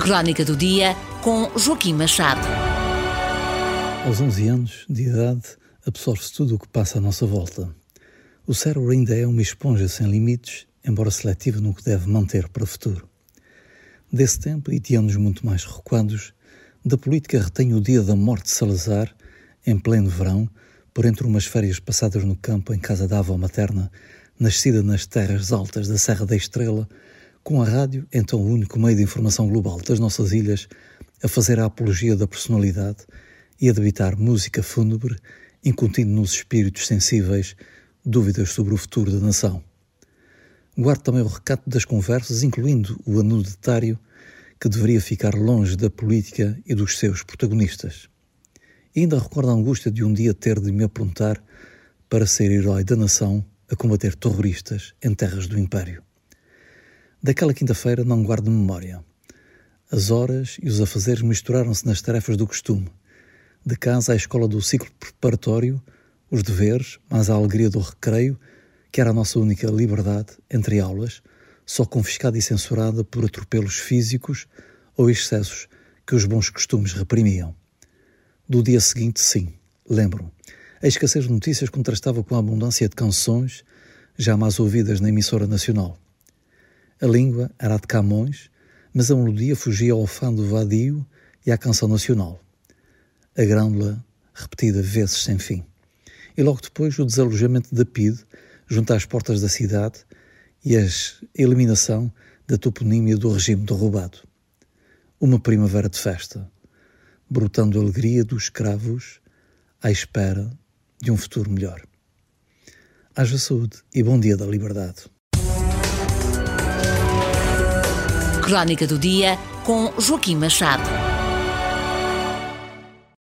Crónica do Dia, com Joaquim Machado. Aos 11 anos de idade, absorve-se tudo o que passa à nossa volta. O cérebro ainda é uma esponja sem limites, embora seletiva no que deve manter para o futuro. Desse tempo, e de anos muito mais recuados, da política retenho o dia da morte de Salazar, em pleno verão, por entre umas férias passadas no campo em casa da avó materna, nascida nas terras altas da Serra da Estrela, com a rádio, então o único meio de informação global das nossas ilhas, a fazer a apologia da personalidade e a debitar música fúnebre, incutindo nos espíritos sensíveis dúvidas sobre o futuro da nação. Guardo também o recato das conversas, incluindo o anudetário, que deveria ficar longe da política e dos seus protagonistas. E ainda recordo a angústia de um dia ter de me apontar para ser herói da nação a combater terroristas em terras do Império. Daquela quinta-feira não guardo memória. As horas e os afazeres misturaram-se nas tarefas do costume. De casa à escola do ciclo preparatório, os deveres, mas a alegria do recreio, que era a nossa única liberdade entre aulas, só confiscada e censurada por atropelos físicos ou excessos que os bons costumes reprimiam. Do dia seguinte, sim, lembro. A escassez de notícias contrastava com a abundância de canções, jamais ouvidas na emissora nacional. A língua era a de Camões, mas a melodia fugia ao fado vadio e à canção nacional. A grândola repetida vezes sem fim. E logo depois o desalojamento da PIDE, junto às portas da cidade, e a eliminação da toponímia do regime derrubado. Uma primavera de festa, brotando a alegria dos escravos à espera de um futuro melhor. Haja saúde e bom dia da liberdade. Crónica do Dia, com Joaquim Machado.